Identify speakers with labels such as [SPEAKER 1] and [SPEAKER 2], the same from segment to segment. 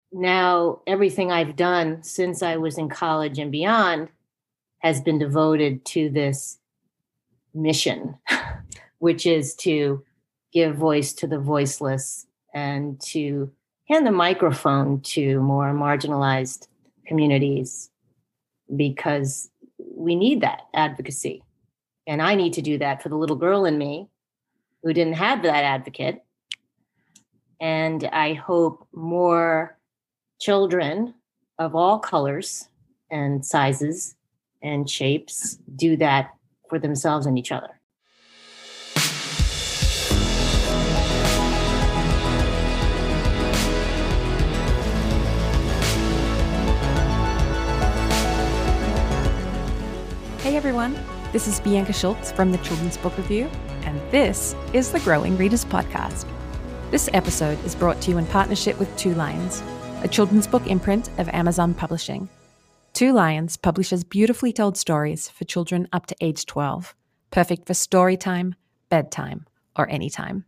[SPEAKER 1] now everything I've done since I was in college and beyond has been devoted to this mission, which is to give voice to the voiceless and to hand the microphone to more marginalized communities, because we need that advocacy. And I need to do that for the little girl in me who didn't have that advocate. And I hope more children of all colors and sizes and shapes do that for themselves and each other.
[SPEAKER 2] Hey everyone, this is Bianca Schultz from the Children's Book Review, and this is the Growing Readers Podcast. This episode is brought to you in partnership with Two Lions, a children's book imprint of Amazon Publishing. Two Lions publishes beautifully told stories for children up to age 12, perfect for story time, bedtime, or anytime.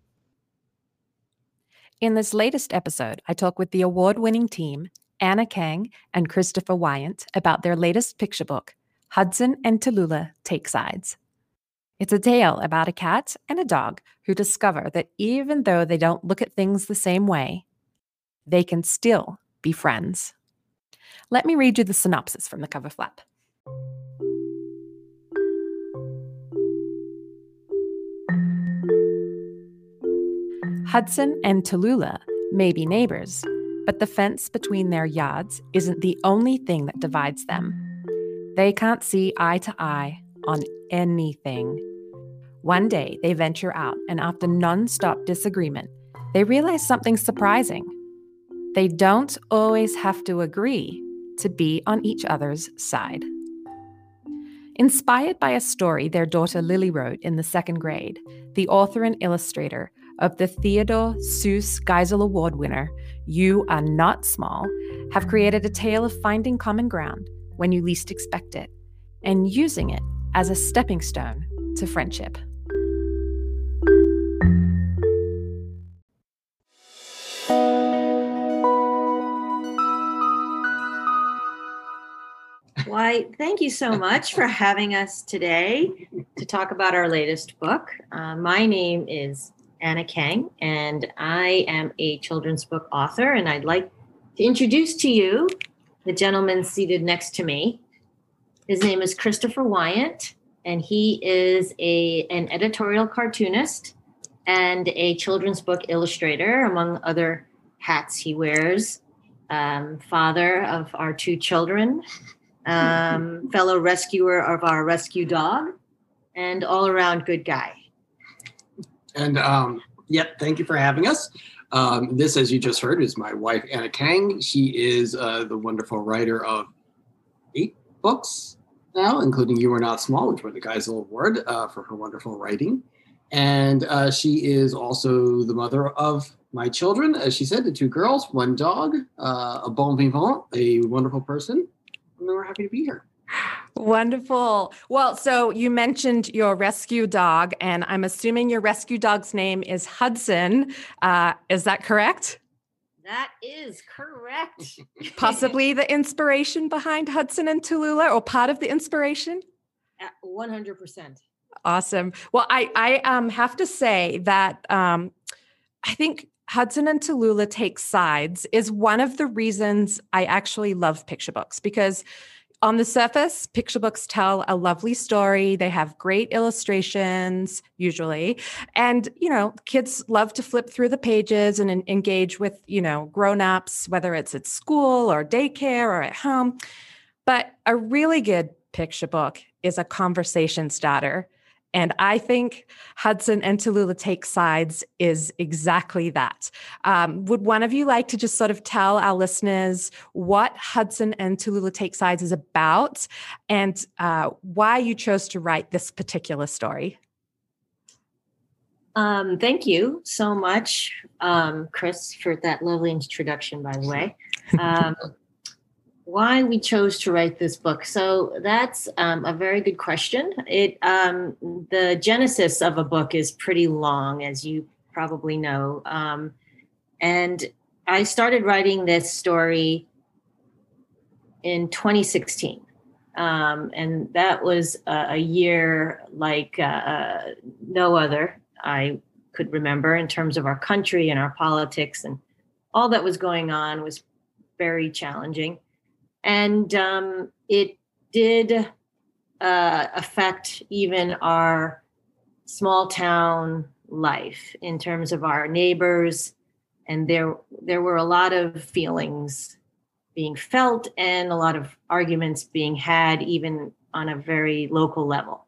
[SPEAKER 2] In this latest episode, I talk with the award-winning team, Anna Kang and Christopher Wyant, about their latest picture book, Hudson and Tallulah Take Sides. It's a tale about a cat and a dog who discover that even though they don't look at things the same way, they can still be friends. Let me read you the synopsis from the cover flap. Hudson and Tallulah may be neighbors, but the fence between their yards isn't the only thing that divides them. They can't see eye to eye on anything. One day, they venture out, and after non-stop disagreement, they realize something surprising. They don't always have to agree to be on each other's side. Inspired by a story their daughter Lily wrote in the second grade, the author and illustrator of the Theodore Seuss Geisel Award winner, You Are Not Small, have created a tale of finding common ground when you least expect it, and using it as a stepping stone to friendship.
[SPEAKER 3] Why, thank you so much for having us today to talk about our latest book. My name is Anna Kang, and I am a children's book author, and I'd like to introduce to you the gentleman seated next to me. His name is Christopher Wyant, and he is an editorial cartoonist and a children's book illustrator, among other hats he wears. Father of our two children, fellow rescuer of our rescue dog, and all-around good guy.
[SPEAKER 4] And thank you for having us. This, as you just heard, is my wife, Anna Kang. She is the wonderful writer of 8 books now, including You Are Not Small, which won the Geisel Award for her wonderful writing. And she is also the mother of my children, as she said, the 2 girls, 1 dog, a bon vivant, a wonderful person. And we're happy to be here.
[SPEAKER 2] Wonderful. Well, so you mentioned your rescue dog, and I'm assuming your rescue dog's name is Hudson. Is that correct?
[SPEAKER 3] That is correct.
[SPEAKER 2] Possibly the inspiration behind Hudson and Tallulah, or part of the inspiration?
[SPEAKER 3] 100%.
[SPEAKER 2] Awesome. Well, I have to say that I think Hudson and Tallulah Take Sides is one of the reasons I actually love picture books, because on the surface, picture books tell a lovely story. They have great illustrations, usually. And, kids love to flip through the pages and engage with, grown-ups, whether it's at school or daycare or at home. But a really good picture book is a conversation starter. And I think Hudson and Tallulah Take Sides is exactly that. Would one of you like to just sort of tell our listeners what Hudson and Tallulah Take Sides is about, and why you chose to write this particular story?
[SPEAKER 1] Thank you so much, Chris, for that lovely introduction, by the way. Why we chose to write this book. So that's a very good question. The genesis of a book is pretty long, as you probably know. And
[SPEAKER 3] I started writing this story in 2016. And that was a year like no other I could remember in terms of our country and our politics, and all that was going on was very challenging. And it did affect even our small town life in terms of our neighbors. And there were a lot of feelings being felt and a lot of arguments being had, even on a very local level.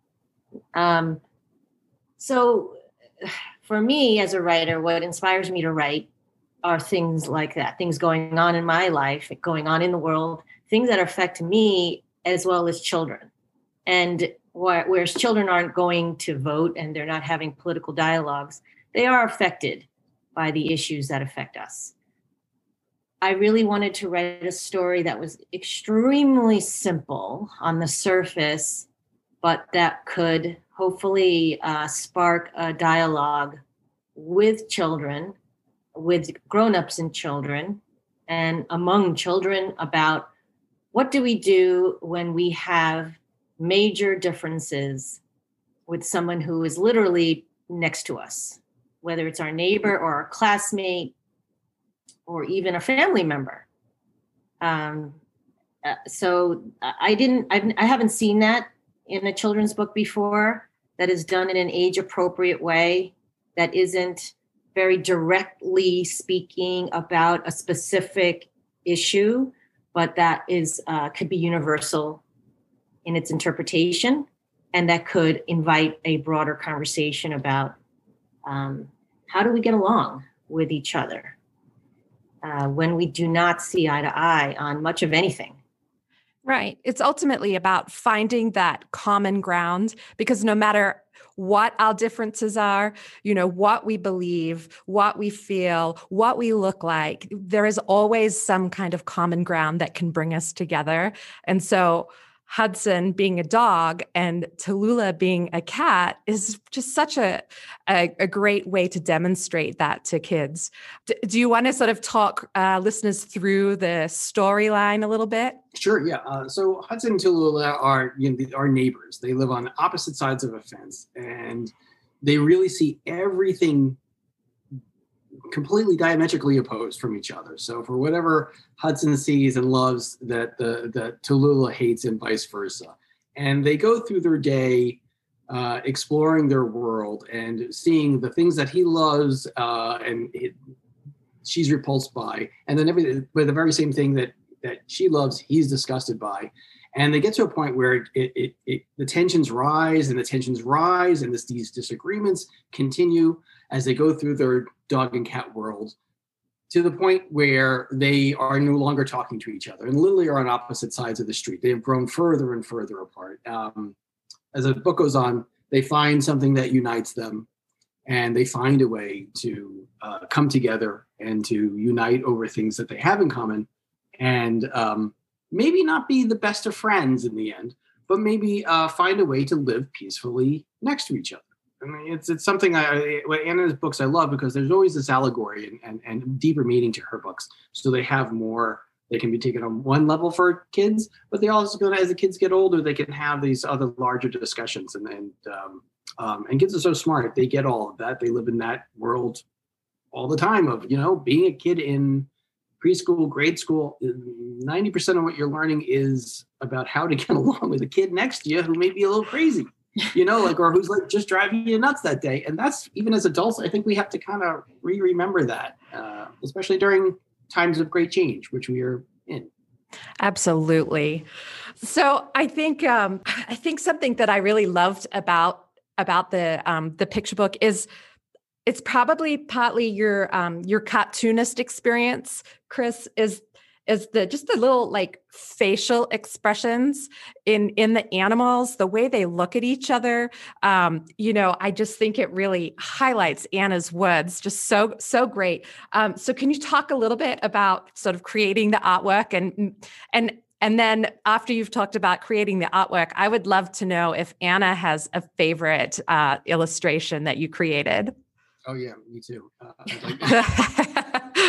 [SPEAKER 3] So for me as a writer, what inspires me to write are things like that, things going on in my life, going on in the world, things that affect me as well as children. And whereas children aren't going to vote and they're not having political dialogues, they are affected by the issues that affect us. I really wanted to write a story that was extremely simple on the surface, but that could hopefully spark a dialogue with children, with grown-ups and children, and among children about what do we do when we have major differences with someone who is literally next to us, whether it's our neighbor or our classmate or even a family member. So I haven't seen that in a children's book before that is done in an age-appropriate way, that isn't very directly speaking about a specific issue, but that is could be universal in its interpretation, and that could invite a broader conversation about how do we get along with each other when we do not see eye to eye on much of anything.
[SPEAKER 2] Right. It's ultimately about finding that common ground, because no matter what our differences are, what we believe, what we feel, what we look like, there is always some kind of common ground that can bring us together. And so Hudson being a dog and Tallulah being a cat is just such a great way to demonstrate that to kids. Do you want to sort of talk listeners through the storyline a little bit?
[SPEAKER 4] Sure, yeah. So Hudson and Tallulah are neighbors. They live on opposite sides of a fence, and they really see everything completely diametrically opposed from each other. So for whatever Hudson sees and loves, that Tallulah hates, and vice versa. And they go through their day exploring their world and seeing the things that he loves she's repulsed by, and then the very same thing that she loves, he's disgusted by. And they get to a point where the tensions rise and these disagreements continue as they go through their dog and cat world, to the point where they are no longer talking to each other and literally are on opposite sides of the street. They have grown further and further apart. As the book goes on, they find something that unites them, and they find a way to come together and to unite over things that they have in common, and maybe not be the best of friends in the end, but maybe find a way to live peacefully next to each other. I mean, it's something Anna's books I love, because there's always this allegory and deeper meaning to her books. So they have more, they can be taken on one level for kids, but they also, as the kids get older, they can have these other larger discussions. And kids are so smart. They get all of that. They live in that world all the time of, being a kid in preschool, grade school. 90% of what you're learning is about how to get along with a kid next to you who may be a little crazy. or who's just driving you nuts that day. And that's, even as adults, I think we have to kind of remember that, especially during times of great change, which we are in.
[SPEAKER 2] Absolutely. So I think something that I really loved about the picture book is it's probably partly your cartoonist experience, Chris, is just the little like facial expressions in the animals, the way they look at each other. I just think it really highlights Anna's Woods, just so great. So can you talk a little bit about sort of creating the artwork, and then after you've talked about creating the artwork, I would love to know if Anna has a favorite illustration that you created.
[SPEAKER 4] Oh yeah, me too.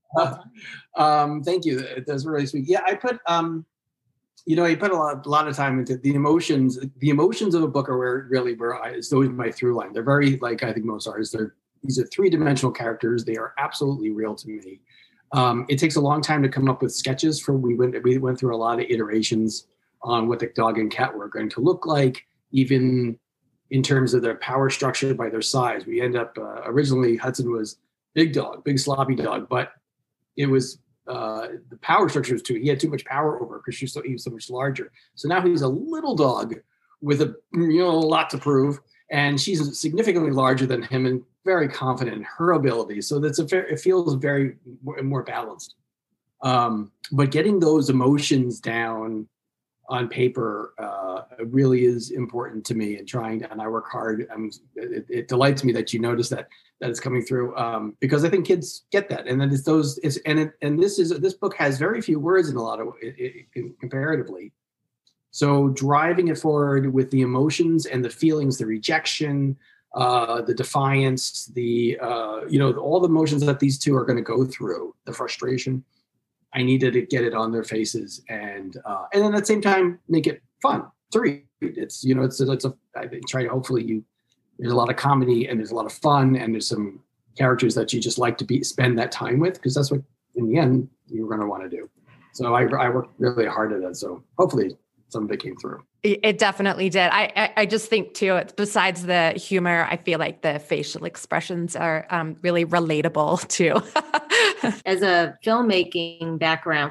[SPEAKER 4] Thank you. That's really sweet. Yeah, I put I put a lot of time into the emotions. The emotions of a book are it's always my through line. They're very, like I think most artists, these are three-dimensional characters. They are absolutely real to me. It takes a long time to come up with sketches. We went through a lot of iterations on what the dog and cat were going to look like, even in terms of their power structure by their size. We end up originally Hudson was big dog, big sloppy dog, but it was the power structure was he had too much power over her because he was so much larger. So now he's a little dog with a lot to prove, and she's significantly larger than him and very confident in her abilities. So it feels very more balanced. But getting those emotions down on paper really is important to me, and I work hard. It delights me that you notice that it's coming through, because I think kids get that. And then this book has very few words in a lot of comparatively. So driving it forward with the emotions and the feelings, the rejection, the defiance, all the emotions that these two are going to go through, the frustration. I needed to get it on their faces, and then at the same time make it fun to read. I try to hopefully there's a lot of comedy and there's a lot of fun and there's some characters that you just like to spend that time with, because that's what in the end you're going to want to do. So I worked really hard at that. So hopefully some of it came through.
[SPEAKER 2] It definitely did. I just think too, it's besides the humor, I feel like the facial expressions are really relatable too.
[SPEAKER 1] As a filmmaking background,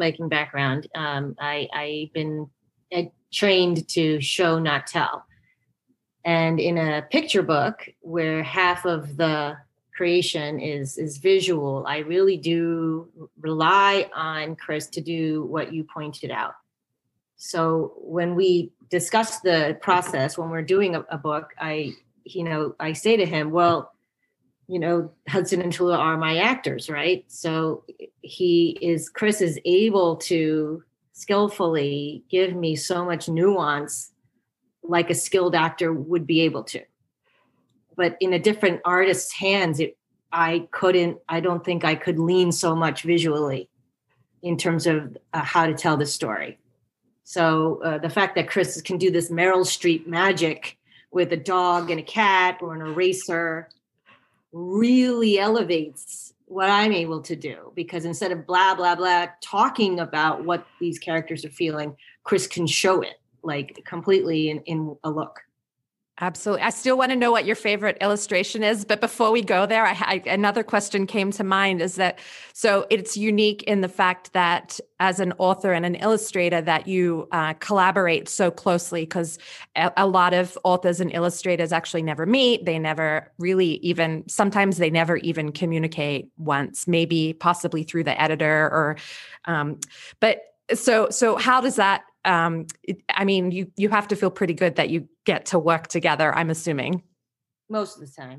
[SPEAKER 1] I've been trained to show, not tell. And in a picture book where half of the creation is visual, I really do rely on Chris to do what you pointed out. So when we discuss the process, when we're doing a book, I say to him, well, Hudson and Tallulah are my actors, right? So Chris is able to skillfully give me so much nuance like a skilled actor would be able to. But in a different artist's hands, I don't think I could lean so much visually in terms of how to tell the story. So the fact that Chris can do this Meryl Streep magic with a dog and a cat or an eraser really elevates what I'm able to do, because instead of blah, blah, blah, talking about what these characters are feeling, Chris can show it like completely in a look.
[SPEAKER 2] Absolutely. I still want to know what your favorite illustration is. But before we go there, another question came to mind is that, so it's unique in the fact that as an author and an illustrator that you collaborate so closely, because a lot of authors and illustrators actually never meet. They never really sometimes they never even communicate once, maybe possibly through the editor or, but so how does that, you have to feel pretty good that you get to work together, I'm assuming.
[SPEAKER 1] Most of the time.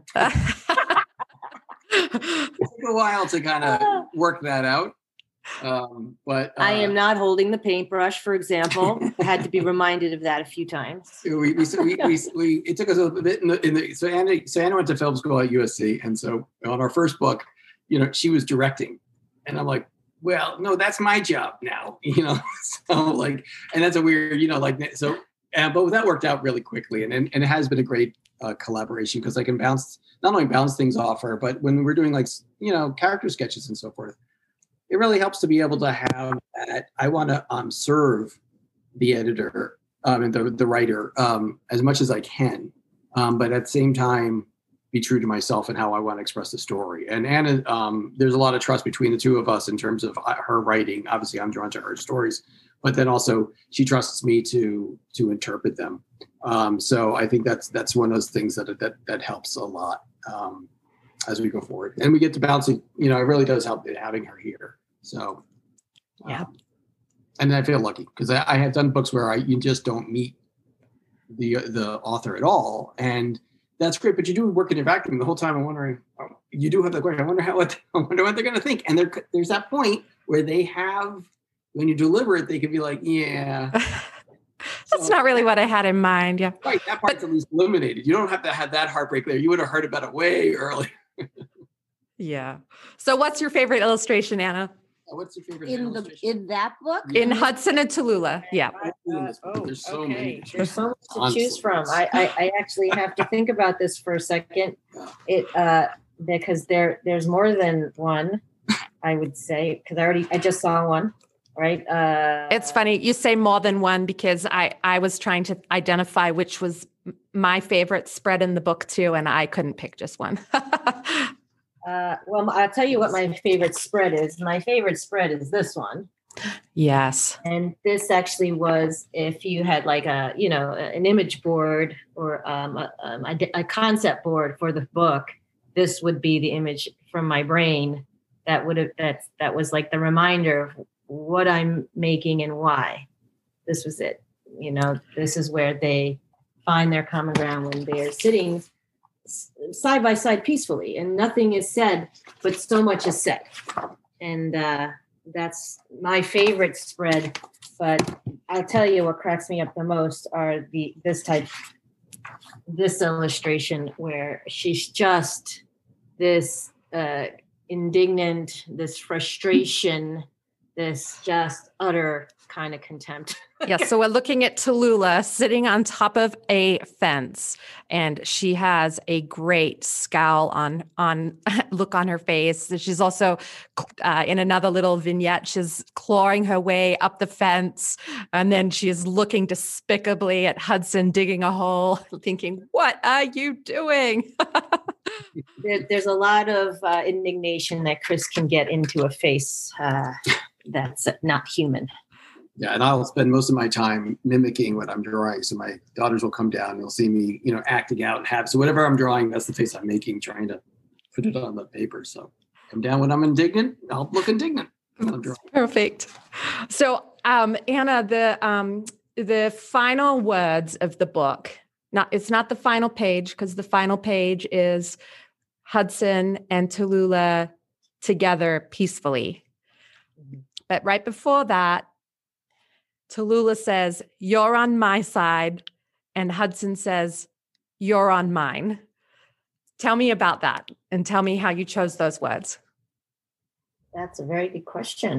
[SPEAKER 4] It took a while to kind of work that out. But
[SPEAKER 1] I am not holding the paintbrush, for example. I had to be reminded of that a few times.
[SPEAKER 4] It took us a bit so Anna went to film school at USC. And so on our first book, she was directing. And I'm like, well, no, that's my job now, so like, and that's a weird, but that worked out really quickly. And it has been a great collaboration because I can not only bounce things off her, but when we're doing character sketches and so forth, it really helps to be able to have that. I want to serve the editor and the writer as much as I can, but at the same time, be true to myself and how I want to express the story. And Anna, there's a lot of trust between the two of us in terms of her writing. Obviously, I'm drawn to her stories, but then also she trusts me to interpret them. So I think that's one of those things that helps a lot as we go forward. And we get to bounce it. It really does help having her here. So
[SPEAKER 2] yeah.
[SPEAKER 4] And I feel lucky because I have done books where you just don't meet the author at all, and that's great, but you do work in your vacuum the whole time. I'm wondering, you do have that question. I wonder what they're going to think. And there's that point where when you deliver it, they can be like, yeah.
[SPEAKER 2] That's not really what I had in mind. Yeah.
[SPEAKER 4] Right. That part's at least eliminated. You don't have to have that heartbreak there. You would have heard about it way earlier.
[SPEAKER 2] Yeah. So what's your favorite illustration, Anna?
[SPEAKER 4] What's your favorite
[SPEAKER 1] In
[SPEAKER 4] illustration?
[SPEAKER 1] in that book?
[SPEAKER 2] In Hudson and Tallulah. Yeah.
[SPEAKER 4] There's so many.
[SPEAKER 3] There's so much to choose from. I actually have to think about this for a second. Because there's more than one, I would say, because I just saw one, right?
[SPEAKER 2] It's funny you say more than one, because I was trying to identify which was my favorite spread in the book too, and I couldn't pick just one.
[SPEAKER 3] Well, I'll tell you what my favorite spread is. My favorite spread is this one.
[SPEAKER 2] Yes.
[SPEAKER 3] And this actually was, if you had like an image board or a concept board for the book, this would be the image from my brain that was like the reminder of what I'm making and why. This was it. This is where they find their common ground when they're sitting side by side peacefully, and nothing is said, but so much is said. And that's my favorite spread. But I'll tell you what cracks me up the most are this illustration where she's just this indignant, this frustration, this just utter kind of contempt.
[SPEAKER 2] Yes. So we're looking at Tallulah sitting on top of a fence, and she has a great scowl on look on her face. She's also in another little vignette, she's clawing her way up the fence, and then she is looking despicably at Hudson digging a hole, thinking, "What are you doing?"
[SPEAKER 3] There's a lot of indignation that Chris can get into a face that's not human.
[SPEAKER 4] Yeah, and I'll spend most of my time mimicking what I'm drawing. So my daughters will come down and they'll see me, acting out and have. So whatever I'm drawing, that's the face I'm making, trying to put it on the paper. So come down when I'm indignant. I'll look indignant when I'm drawing.
[SPEAKER 2] Perfect. So, Anna, the final words of the book. It's not the final page, because the final page is Hudson and Tallulah together peacefully. But right before that, Tallulah says, "You're on my side," and Hudson says, "You're on mine." Tell me about that, and tell me how you chose those words.
[SPEAKER 3] That's a very good question.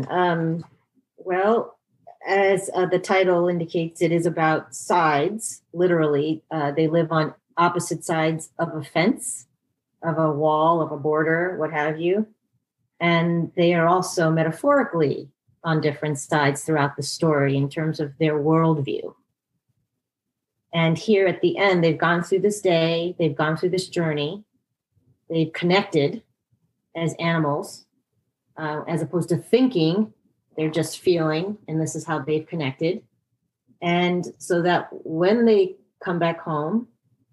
[SPEAKER 3] Well, as the title indicates, it is about sides. Literally, they live on opposite sides of a fence, of a wall, of a border, what have you. And they are also metaphorically on different sides throughout the story in terms of their worldview. And here at the end, they've gone through this day, they've gone through this journey, they've connected as animals, as opposed to thinking, they're just feeling, and this is how they've connected. And so that when they come back home,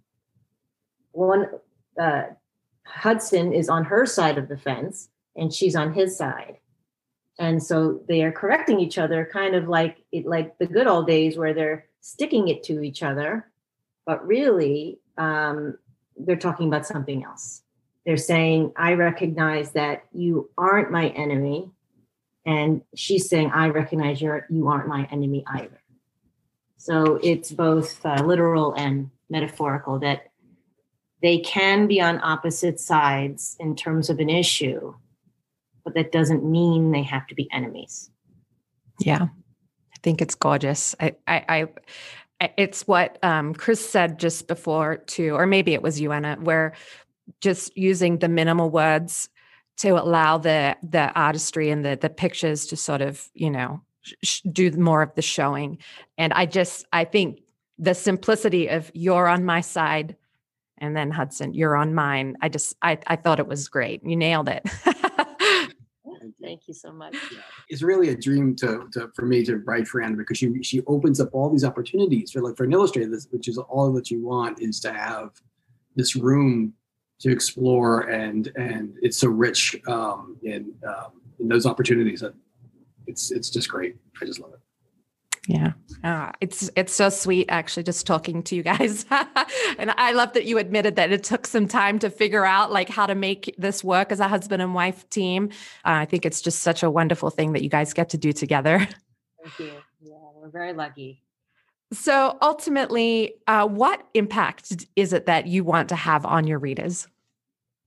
[SPEAKER 3] Hudson is on her side of the fence and she's on his side. And so they are correcting each other, kind of like the good old days where they're sticking it to each other, but really they're talking about something else. They're saying, "I recognize that you aren't my enemy," and she's saying, "I recognize you aren't my enemy either." So it's both literal and metaphorical, that they can be on opposite sides in terms of an issue, but that doesn't mean they have to be enemies.
[SPEAKER 2] Yeah, I think it's gorgeous. It's what Chris said just before too, or maybe it was you, Anna, where just using the minimal words to allow the artistry and the pictures to sort of, do more of the showing. And I think the simplicity of "you're on my side," and then Hudson, "you're on mine." I thought it was great. You nailed it.
[SPEAKER 3] Thank you so much.
[SPEAKER 4] Yeah. It's really a dream for me to write for Anna, because she opens up all these opportunities for an illustrator, which is all that you want, is to have this room to explore, and it's so rich in those opportunities that it's just great. I just love it.
[SPEAKER 2] Yeah. It's so sweet, actually, just talking to you guys. And I love that you admitted that it took some time to figure out how to make this work as a husband and wife team. I think it's just such a wonderful thing that you guys get to do together.
[SPEAKER 3] Thank you. Yeah, we're very lucky.
[SPEAKER 2] So ultimately, what impact is it that you want to have on your readers?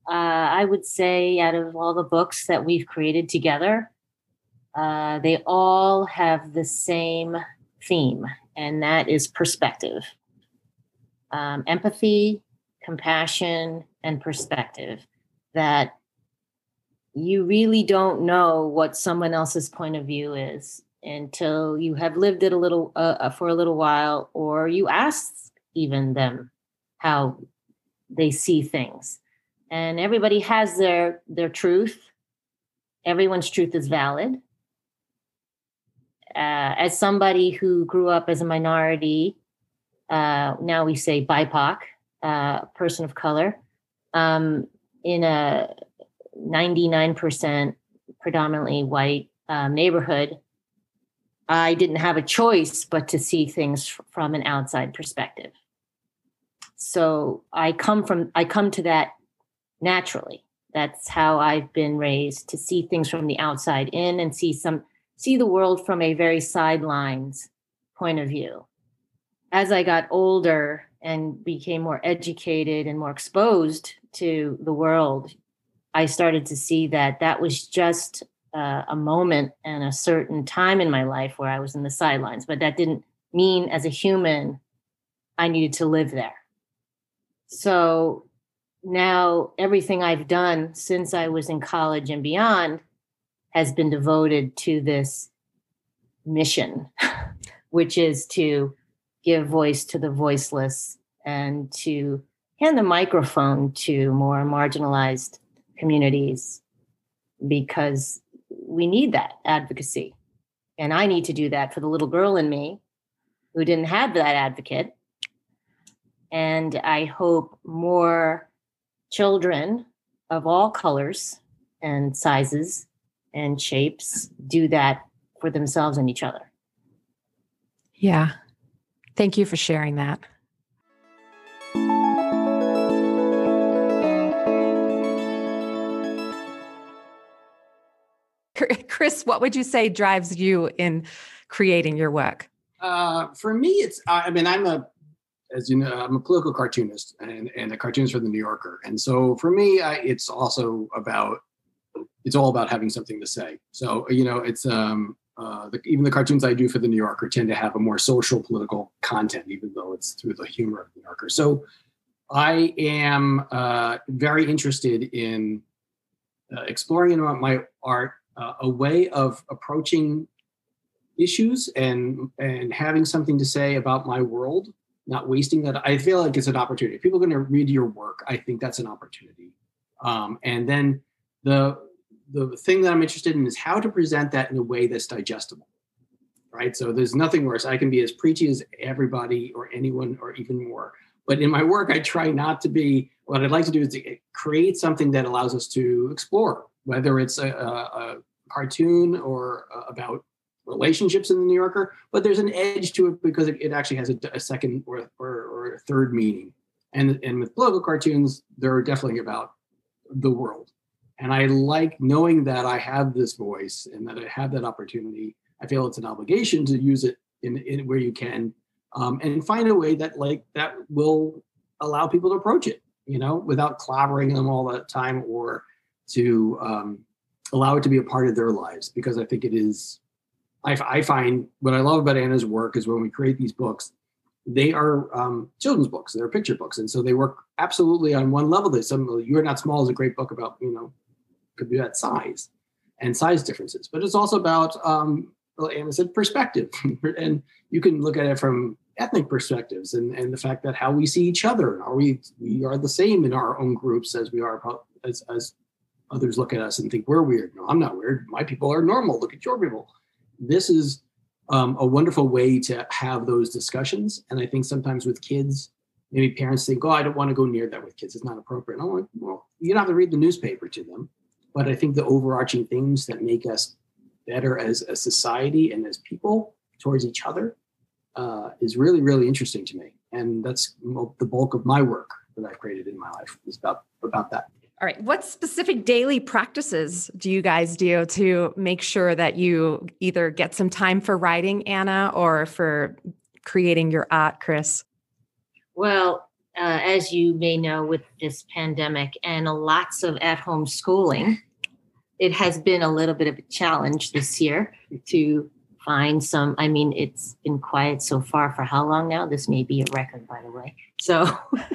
[SPEAKER 1] I would say out of all the books that we've created together, they all have the same theme, and that is perspective, empathy, compassion, and perspective. That you really don't know what someone else's point of view is until you have lived it a little for a little while, or you ask even them how they see things. And everybody has their truth. Everyone's truth is valid. As somebody who grew up as a minority, now we say BIPOC, person of color, in a 99% predominantly white neighborhood, I didn't have a choice but to see things from an outside perspective. So I come to that naturally. That's how I've been raised, to see things from the outside in and see the world from a very sidelines point of view. As I got older and became more educated and more exposed to the world, I started to see that that was just a moment and a certain time in my life where I was in the sidelines, but that didn't mean as a human I needed to live there. So now everything I've done since I was in college and beyond has been devoted to this mission, which is to give voice to the voiceless and to hand the microphone to more marginalized communities, because we need that advocacy. And I need to do that for the little girl in me who didn't have that advocate. And I hope more children of all colors and sizes and shapes do that for themselves and each other.
[SPEAKER 2] Yeah. Thank you for sharing that. Chris, what would you say drives you in creating your work?
[SPEAKER 4] For me, as you know, I'm a political cartoonist and a cartoonist for the New Yorker. And so for me, it's all about having something to say. So, it's even the cartoons I do for the New Yorker tend to have a more social political content, even though it's through the humor of the New Yorker. So I am very interested in exploring in my art a way of approaching issues and having something to say about my world, not wasting that. I feel like it's an opportunity. If people are going to read your work, I think that's an opportunity. And then the thing that I'm interested in is how to present that in a way that's digestible, right? So there's nothing worse. I can be as preachy as everybody or anyone or even more. But in my work, I try not to be. What I'd like to do is to create something that allows us to explore, whether it's a cartoon or about relationships in the New Yorker, but there's an edge to it because it actually has a second or a third meaning. And with political cartoons, they're definitely about the world. And I like knowing that I have this voice and that I have that opportunity. I feel it's an obligation to use it in where you can, and find a way that will allow people to approach it, without clobbering them all the time, or to allow it to be a part of their lives. Because I think it is, I find what I love about Anna's work is when we create these books, they are children's books, they're picture books. And so they work absolutely on one level. There's You Are Not Small is a great book about, could be about size and size differences, but it's also about, Anna said, perspective. And you can look at it from ethnic perspectives and the fact that how we see each other. We are the same in our own groups as we are as others look at us and think we're weird. No, I'm not weird. My people are normal. Look at your people. This is a wonderful way to have those discussions. And I think sometimes with kids, maybe parents think, I don't want to go near that with kids. It's not appropriate. I'm like, well, you don't have to read the newspaper to them. But I think the overarching things that make us better as a society and as people towards each other is really, really interesting to me. And that's the bulk of my work that I've created in my life is about that.
[SPEAKER 2] All right. What specific daily practices do you guys do to make sure that you either get some time for writing, Anna, or for creating your art, Chris?
[SPEAKER 1] Well, as you may know, with this pandemic and lots of at-home schooling, it has been a little bit of a challenge this year to find some. I mean, it's been quiet so far for how long now? This may be a record, by the way. So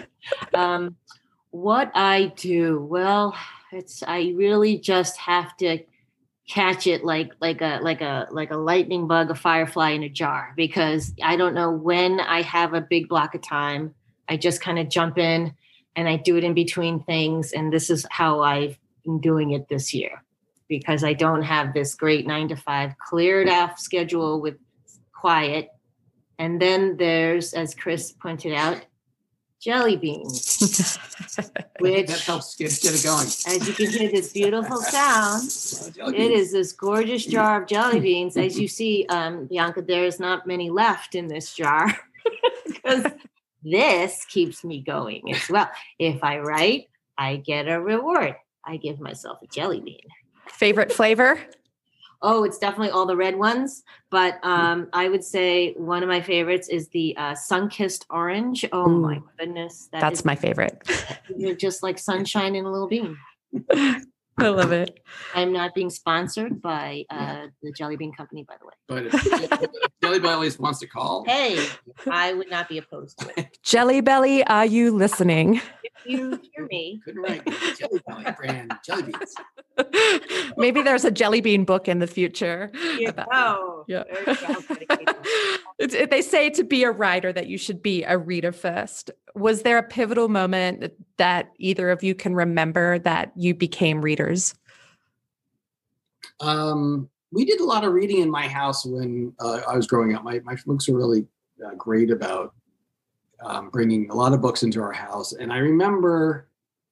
[SPEAKER 1] what I do, well, I really just have to catch it like a lightning bug, a firefly in a jar, because I don't know when I have a big block of time. I just kind of jump in and I do it in between things. And this is how I've been doing it this year, because I don't have this great 9 to 5 cleared off schedule with quiet. And then there's, as Chris pointed out, jelly beans, which
[SPEAKER 4] that helps get it going.
[SPEAKER 1] As you can hear this beautiful sound, it is this gorgeous jar of jelly beans. As you see, Bianca, there's not many left in this jar because this keeps me going as well. If I write, I get a reward. I give myself a jelly bean.
[SPEAKER 2] Favorite flavor?
[SPEAKER 1] Oh, it's definitely all the red ones. But I would say one of my favorites is the sun-kissed orange. Oh, my goodness.
[SPEAKER 2] That's my favorite.
[SPEAKER 1] You're just like sunshine in a little bean.
[SPEAKER 2] I love it.
[SPEAKER 1] I'm not being sponsored by the Jelly Bean Company, by the way.
[SPEAKER 4] But if Jelly Belly wants to call.
[SPEAKER 1] Hey, I would not be opposed to it.
[SPEAKER 2] Jelly Belly, are you listening?
[SPEAKER 1] If you hear me.
[SPEAKER 4] Couldn't write Jelly Belly brand jelly beans.
[SPEAKER 2] Maybe there's a jelly bean book in the future.
[SPEAKER 1] Yeah.
[SPEAKER 2] They say to be a writer that you should be a reader first. Was there a pivotal moment that either of you can remember that you became readers?
[SPEAKER 4] We did a lot of reading in my house when I was growing up. My folks were really great about bringing a lot of books into our house. And I remember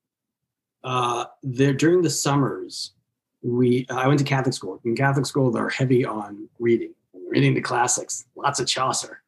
[SPEAKER 4] during the summers, I went to Catholic school. In Catholic school, they're heavy on reading the classics, lots of Chaucer.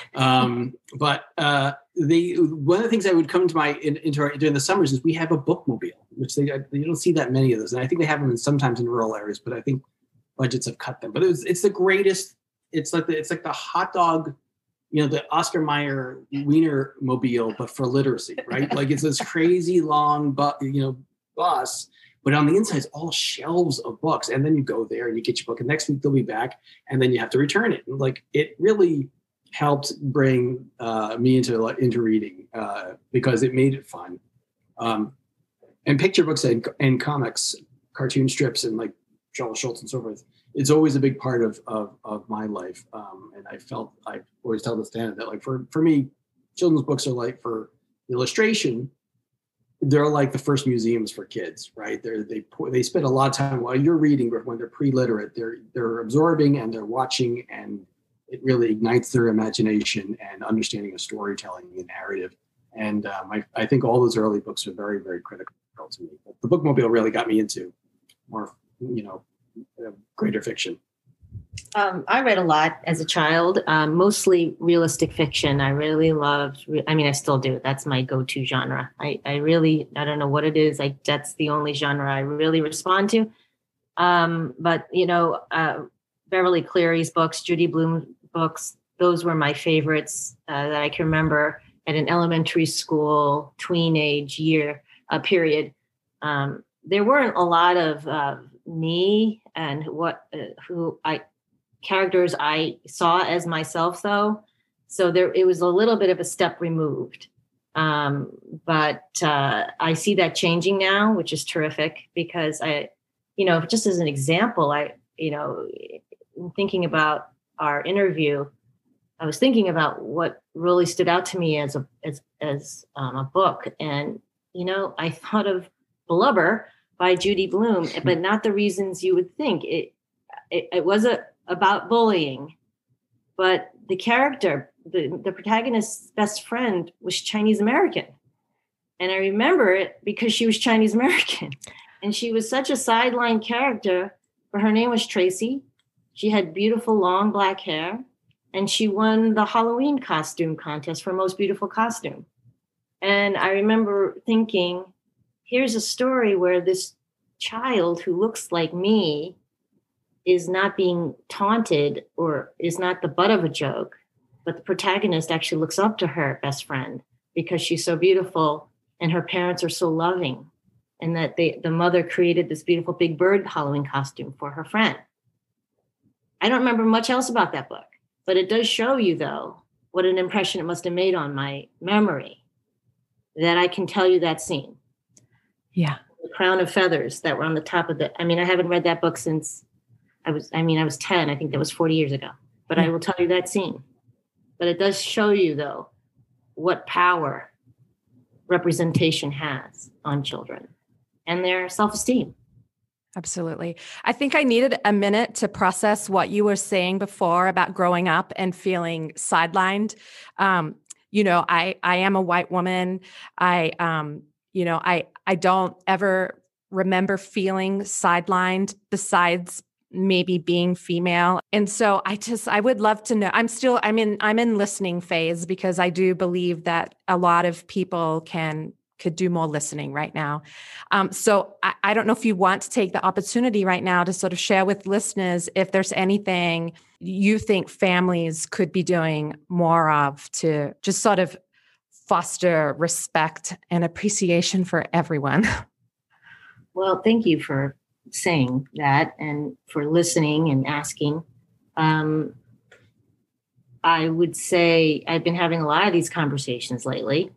[SPEAKER 4] But one of the things that would come into during the summers is we have a bookmobile, which you don't see that many of those. And I think they have them sometimes in rural areas, but I think budgets have cut them. But it's the greatest. It's like the hot dog, the Oscar Mayer Wiener mobile, but for literacy, right? Like it's this crazy long, bus. But on the inside, it's all shelves of books. And then you go there and you get your book. And next week they'll be back, and then you have to return it. And like it really helped bring me into reading because it made it fun. And picture books and comics, cartoon strips, and like Joel Schultz and so forth. It's always a big part of my life. And I always tell the standard that like for me, children's books are like for illustration. They're like the first museums for kids, right? They spend a lot of time while you're reading, but when they're pre-literate, they're absorbing and they're watching, and it really ignites their imagination and understanding of storytelling and narrative. And I think all those early books are very, very critical to me. But the bookmobile really got me into more, greater fiction.
[SPEAKER 1] I read a lot as a child, mostly realistic fiction. I really loved, I still do. That's my go-to genre. I don't know what it is. That's the only genre I really respond to. But Beverly Cleary's books, Judy Blume books, those were my favorites that I can remember at an elementary school, tween age year period. There weren't a lot of me and characters I saw as myself, though. So it was a little bit of a step removed. But I see that changing now, which is terrific, because just as an example, thinking about our interview, I was thinking about what really stood out to me as a book. And, I thought of Blubber by Judy Blume, but not the reasons you would think. It was about bullying, but the character, the protagonist's best friend, was Chinese American. And I remember it because she was Chinese American, and she was such a sideline character, but her name was Tracy. She had beautiful long black hair, and she won the Halloween costume contest for most beautiful costume. And I remember thinking, here's a story where this child who looks like me is not being taunted or is not the butt of a joke, but the protagonist actually looks up to her best friend. because she's so beautiful and her parents are so loving, and that the mother created this beautiful big bird Halloween costume for her friend. I don't remember much else about that book, but it does show you, though, what an impression it must have made on my memory, that I can tell you that scene.
[SPEAKER 2] Yeah.
[SPEAKER 1] The crown of feathers that were on the top of I haven't read that book since I was 10. I think that was 40 years ago. But I will tell you that scene. But it does show you, though, what power representation has on children and their self-esteem.
[SPEAKER 2] Absolutely. I think I needed a minute to process what you were saying before about growing up and feeling sidelined. I am a white woman. I don't ever remember feeling sidelined besides maybe being female. And so I would love to know, I'm in listening phase, because I do believe that a lot of people could do more listening right now. So I don't know if you want to take the opportunity right now to sort of share with listeners if there's anything you think families could be doing more of to just sort of foster respect and appreciation for everyone.
[SPEAKER 1] Well, thank you for saying that and for listening and asking. I would say I've been having a lot of these conversations lately.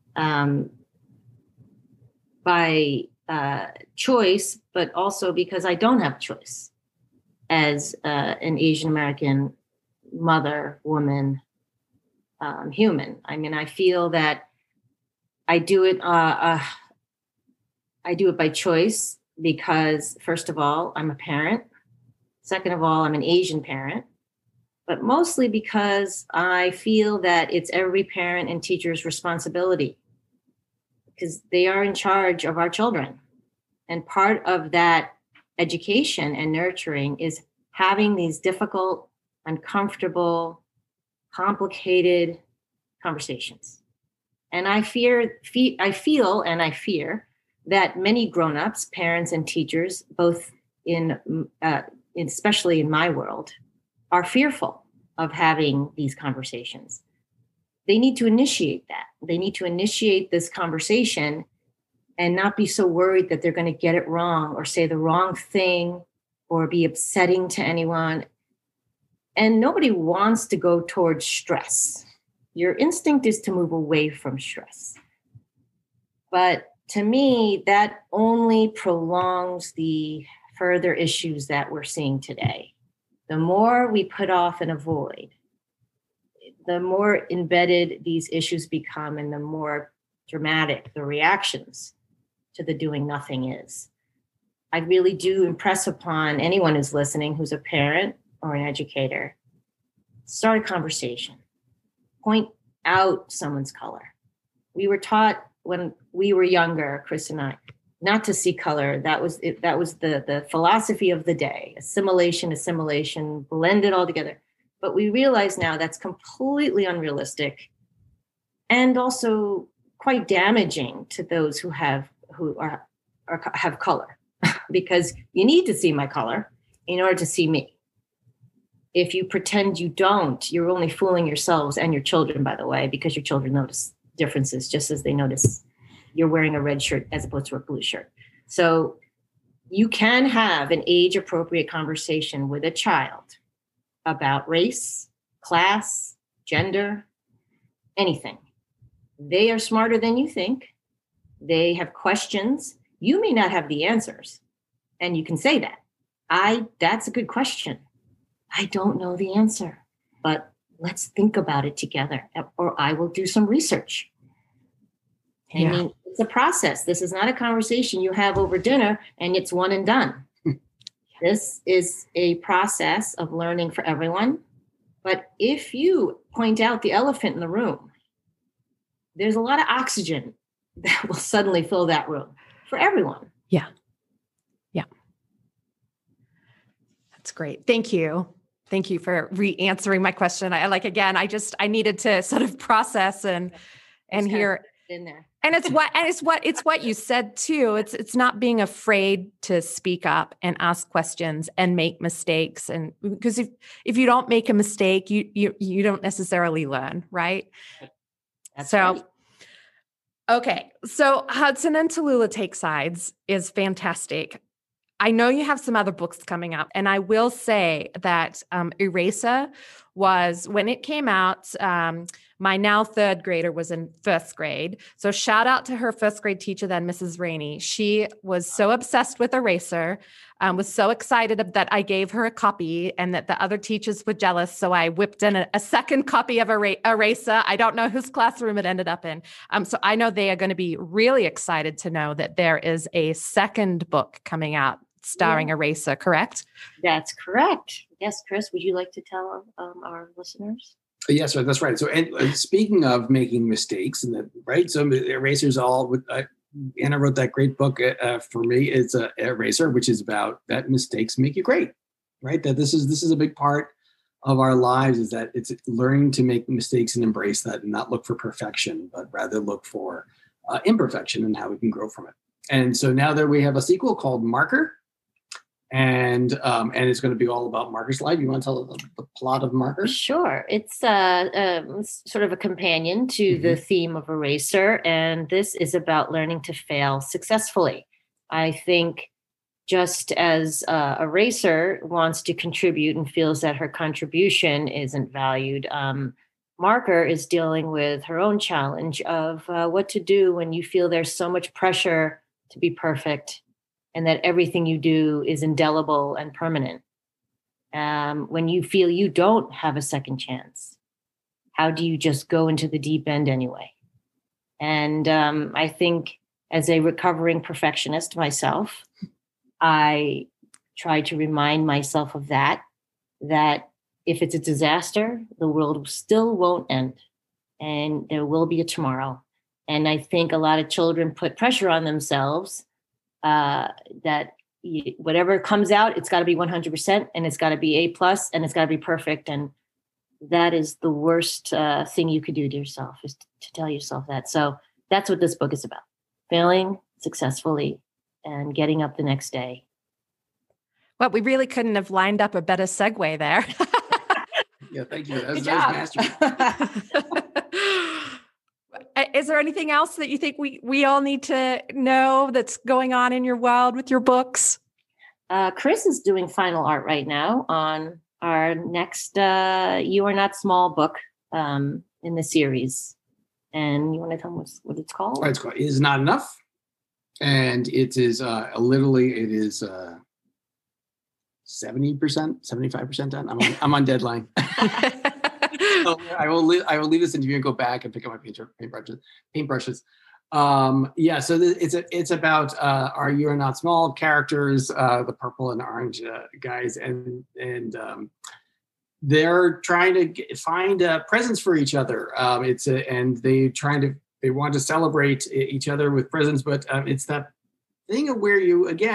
[SPEAKER 1] By choice, but also because I don't have a choice as an Asian American mother, woman, human. I feel that I do it. I do it by choice because, first of all, I'm a parent. Second of all, I'm an Asian parent. But mostly because I feel that it's every parent and teacher's responsibility, because they are in charge of our children. And part of that education and nurturing is having these difficult, uncomfortable, complicated conversations. And I feel that many grown-ups, parents and teachers, both especially in my world, are fearful of having these conversations. They need to initiate that. They need to initiate this conversation and not be so worried that they're going to get it wrong or say the wrong thing or be upsetting to anyone. And nobody wants to go towards stress. Your instinct is to move away from stress. But to me, that only prolongs the further issues that we're seeing today. The more we put off and avoid, the more embedded these issues become and the more dramatic the reactions to the doing nothing is. I really do impress upon anyone who's listening, who's a parent or an educator, start a conversation. Point out someone's color. We were taught when we were younger, Chris and I, not to see color. That was the philosophy of the day. Assimilation, blend it all together. But we realize now that's completely unrealistic and also quite damaging to those who have color, because you need to see my color in order to see me. If you pretend you don't, you're only fooling yourselves and your children, by the way, because your children notice differences just as they notice you're wearing a red shirt as opposed to a blue shirt. So you can have an age-appropriate conversation with a child about race, class, gender, anything. They are smarter than you think. They have questions. You may not have the answers. And you can say that. That's a good question. I don't know the answer, but let's think about it together, or I will do some research.
[SPEAKER 2] Yeah.
[SPEAKER 1] I mean, it's a process. This is not a conversation you have over dinner and it's one and done. This is a process of learning for everyone. But if you point out the elephant in the room, there's a lot of oxygen that will suddenly fill that room for everyone.
[SPEAKER 2] Yeah. Yeah. That's great. Thank you. Thank you for re-answering my question. I needed to sort of process and hear
[SPEAKER 1] in there.
[SPEAKER 2] And it's what you said too. It's not being afraid to speak up and ask questions and make mistakes. And because if you don't make a mistake, you don't necessarily learn, right?
[SPEAKER 1] That's
[SPEAKER 2] so
[SPEAKER 1] right.
[SPEAKER 2] Okay. So Hudson and Tallulah Take Sides is fantastic. I know you have some other books coming up, and I will say that Eraser was, when it came out, my now third grader was in first grade. So shout out to her first grade teacher then, Mrs. Rainey. She was so obsessed with Eraser, was so excited that I gave her a copy and that the other teachers were jealous. So I whipped in a second copy of Eraser. I don't know whose classroom it ended up in. So I know they are going to be really excited to know that there is a second book coming out starring Eraser, correct?
[SPEAKER 1] That's correct. Yes, Chris, would you like to tell our listeners?
[SPEAKER 4] Yes, that's right. So, and speaking of making mistakes, and that, right? So, Eraser's all. Anna wrote that great book for me. It's Eraser, which is about that mistakes make you great, right? That this is a big part of our lives. Is that it's learning to make mistakes and embrace that, and not look for perfection, but rather look for imperfection and how we can grow from it. And so now that we have a sequel called Marker. And it's going to be all about Marker's life. You want to tell the plot of Marker?
[SPEAKER 1] Sure. It's sort of a companion to the theme of Eraser, and this is about learning to fail successfully. I think just as Eraser wants to contribute and feels that her contribution isn't valued, Marker is dealing with her own challenge of what to do when you feel there's so much pressure to be perfect, and that everything you do is indelible and permanent. When you feel you don't have a second chance, how do you just go into the deep end anyway? And I think as a recovering perfectionist myself, I try to remind myself of that if it's a disaster, the world still won't end, and there will be a tomorrow. And I think a lot of children put pressure on themselves that whatever comes out, it's got to be 100%, and it's got to be A+, and it's got to be perfect. And that is the worst thing you could do to yourself, is to tell yourself that. So that's what this book is about: failing successfully and getting up the next day.
[SPEAKER 2] Well, we really couldn't have lined up a better segue there.
[SPEAKER 4] Yeah, thank you. That was masterful.
[SPEAKER 2] Is there anything else that you think we all need to know that's going on in your world with your books?
[SPEAKER 1] Chris is doing final art right now on our next You Are Not Small book in the series. And you want to tell them what it's called?
[SPEAKER 4] It's called It Is Not Enough. And it is literally, it is 70%, 75% done. I'm on deadline. So I will leave this interview and go back and pick up my paintbrushes. So it's about our You Are Not Small characters, the purple and orange guys, and they're trying to find presents for each other. They want to celebrate each other with presents, but it's that thing of where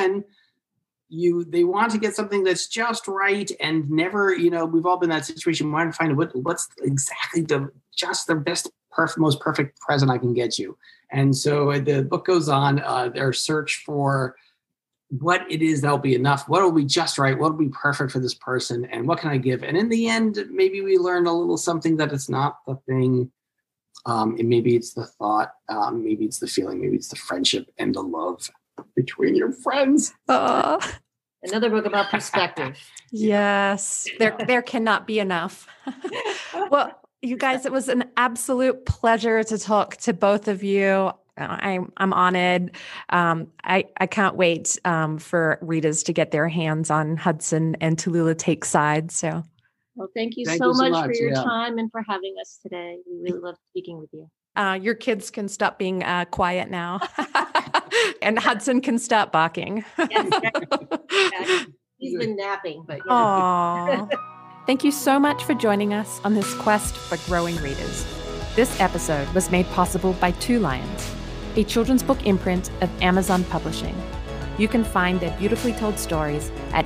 [SPEAKER 4] they want to get something that's just right, and never, we've all been in that situation. We want to find what's exactly the best, most perfect present I can get you. And so the book goes on their search for what it is that'll be enough. What will be just right? What will be perfect for this person? And what can I give? And in the end, maybe we learn a little something that it's not the thing. And maybe it's the thought, maybe it's the feeling, maybe it's the friendship and the love between your friends.
[SPEAKER 1] Another book about perspective.
[SPEAKER 2] Yes, there cannot be enough. Well, you guys, it was an absolute pleasure to talk to both of you. I'm honored. I can't wait for readers to get their hands on Hudson and Tallulah Take Sides. So,
[SPEAKER 1] well, thank you so much for your time and for having us today. We really loved speaking with you.
[SPEAKER 2] Your kids can stop being quiet now, and Hudson can stop barking.
[SPEAKER 1] Yes, he's been napping, but
[SPEAKER 2] Thank you so much for joining us on this quest for growing readers. This episode was made possible by Two Lions, a children's book imprint of Amazon Publishing. You can find their beautifully told stories at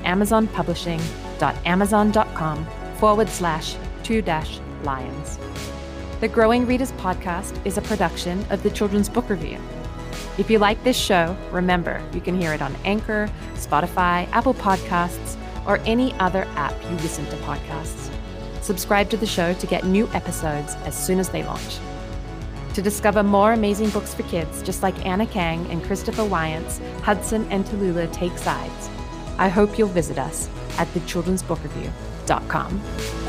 [SPEAKER 2] amazonpublishing.amazon.com/2-lions. The Growing Readers podcast is a production of the Children's Book Review. If you like this show, remember, you can hear it on Anchor, Spotify, Apple Podcasts, or any other app you listen to podcasts. Subscribe to the show to get new episodes as soon as they launch. To discover more amazing books for kids, just like Anna Kang and Christopher Wyant's Hudson and Tallulah Take Sides, I hope you'll visit us at thechildrensbookreview.com.